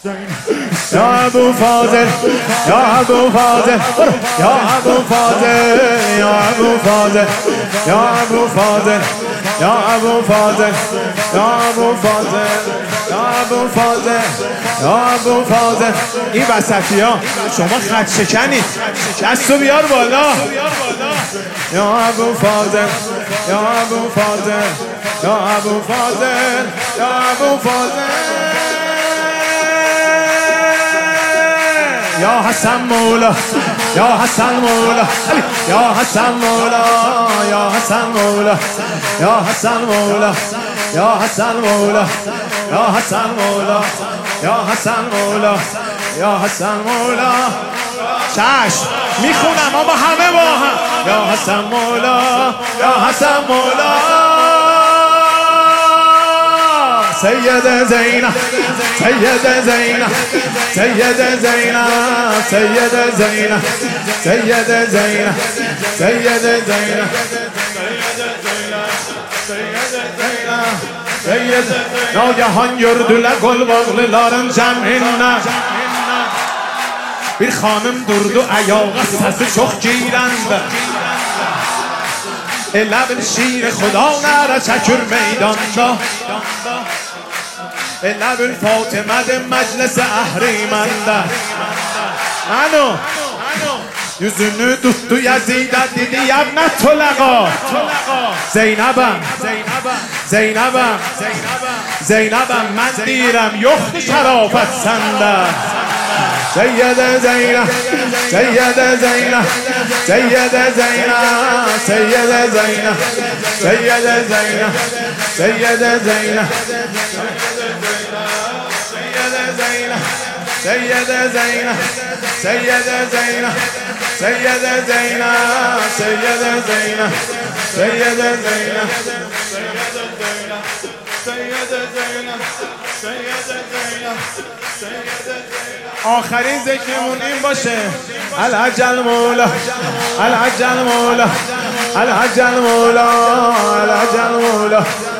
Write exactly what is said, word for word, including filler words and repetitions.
یا ابو فاضل یا ابو فاضل یا ابو فاضل یا ابو فاضل یا ابو فاضل یا ابو فاضل یا ابو فاضل یا ابو فاضل یا ابو فاضل. این وسطی ها شما خط شکنید، دستو بیار بالا. یا ابو فاضل یا ابو فاضل یا ابو فاضل یا ابو فاضل یا حسن مولا یا حسن مولا یا حسن مولا یا حسن مولا یا حسن مولا یا حسن مولا یا حسن مولا یا حسن مولا یا حسن مولا. چشم میخونم اما همه با هم. یا حسن مولا یا حسن مولا سید زینب سید زینب سید زینب سید زینب سید زینب سید زینب سید ناگهان gördüler gol bağlıların cemhine. Bir hanım durdu ayağa, sesi çok giyrəndi. Elə bir şiir xuda nərə çəkir meydanda. Elə bir Fatimədir məclisə əhriməndə. Mənu yüzünü tutdu Yezidə dedi yəbnə tulaqa. Zeynəbəm Zeynəbəm Zeynəbəm mən deyirəm yoxdur şərafət səndə. سید زینب سید زینب سید زینب سید زینب سید زینب سید زینب سید زینب سید زینب سید زینب سید زینب سید زینب آخرین ذکرمون این باشه. العجل مولا العجل مولا العجل مولا العجل مولا